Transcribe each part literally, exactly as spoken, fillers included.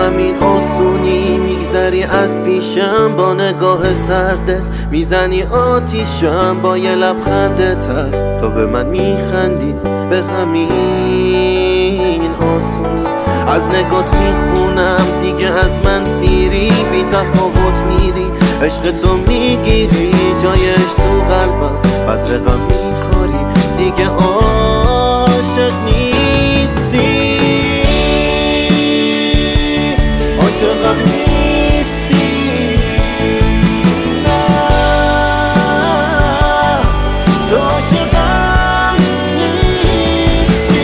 همین آسونی میگذری از پیشم، با نگاه سردت میزنی آتیشم، با یه لبخند تلخ تو به من میخندی به همین آسونی. از نگات میخونم دیگه از من سیری، بی تفاوت میری عشق تو میگیری جایش تو قلبم، بزرقم میکاری دیگه عاشق نیستی، عاشقم نیستی، نه تو عاشقم نیستی.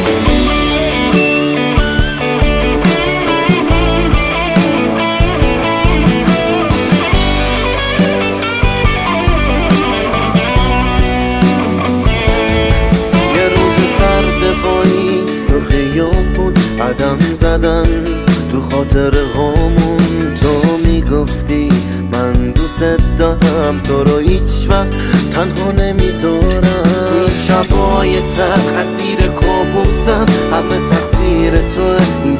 یه روز سرد پاییز تو خیابون قدم زدن تو خاطر هامون، تو میگفتی من دوست دارم تو رو هیچ وقت تنها نمیذارم. این شبای تلخ اسیر کابوسم، همه تقصیر توه، این